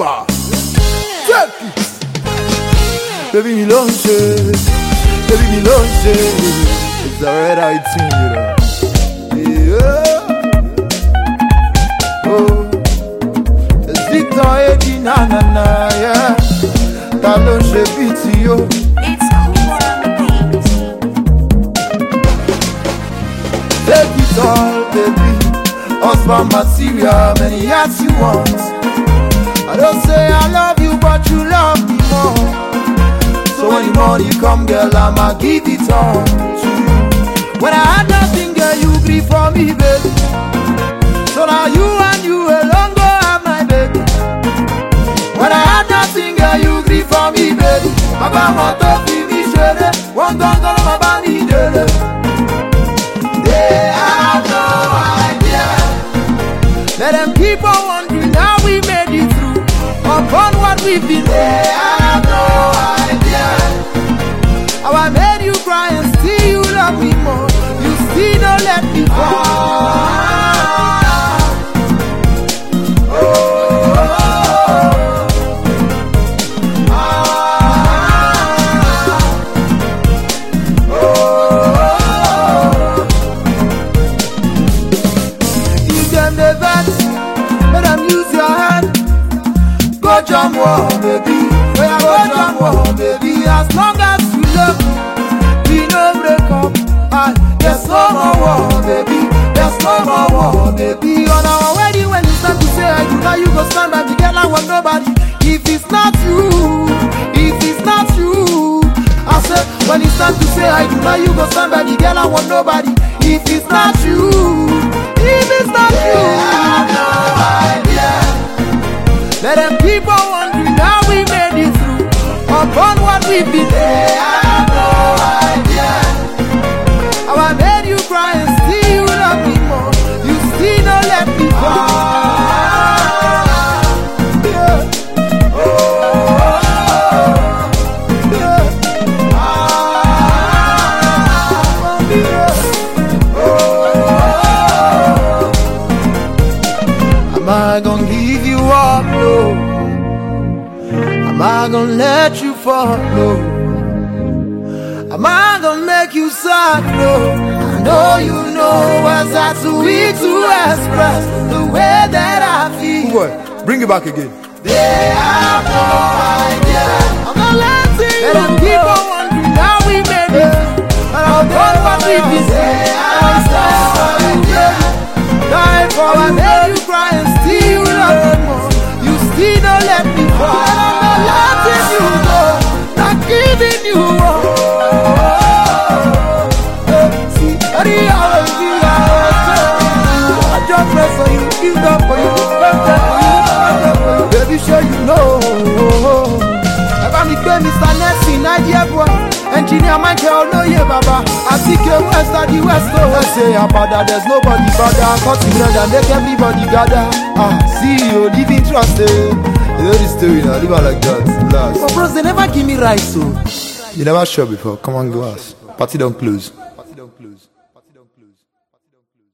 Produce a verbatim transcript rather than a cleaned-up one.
Egba. Take it. Baby, me lunch it. Baby, me lunch it. It's the red eye thing, you know. Yeah. Oh. It's Victor Eddie, na na na, yeah. That lunch it beats you. It's cool on the beat. Take it all, baby. Husband material, many years you want. I don't say I love you, but you love me more. So when the money come, girl, I'ma give it all to you. When I had nothing, girl, you grieve for me, baby. So now you and you alone go have my baby. When I had nothing, girl, you grieve for me, baby. Baba want to be me, shade. One gun, gun, my body, dele. They have no idea. Let them keep on wondering how we made it through. Upon what we've been, they have no idea. How I made you cry and still you love me more. You still don't let me fall. Oh, oh, oh, oh, oh. Give them the best, let them use your hand. Go jump war, baby. Go jump war, baby. As long as you love me, we no break up. And there's no more war, baby. There's no more war, baby. On our wedding, when it's time to say I do, now you go stand by me, girl. I want nobody. If it's not you, if it's not you, I said when it's time to say I do, now you go stand by me, girl. I want nobody. If it's not you, if it's not you, I have no idea. Let them keep on wondering how we made it through. Upon what we've been, they have no idea. How I made you cry and still you love me more. You still don't let me fall. Yeah. Oh, yeah. Ah, yeah. Oh, am I gonna give you up, no? Am I gonna let you fall, no? Am I gonna make you sad, no? I know you know what's that too weak to express the way that I feel. Boy, bring it back again. They have no idea. I'm not letting you. Let them keep on wondering how we made it. And I'll go what we did. They have no idea. Die for I made you cry and still you love me more. You still don't let me fall. I'm not letting you go. Not giving you up. See, I just press on you, give up for you, baby, sure you know. Ever me pay Mister Nessie, Nigeria boy. Engineer my girl, no yeah, baba. I think you west at the west, oh, I say about that. There's nobody better. Cut together, make everybody gather. Ah, see you living trust, eh? You know the story now, live out like that. Last. But bros, they never give me rights, so. You never shot before. Come on, go ask. Party don't close.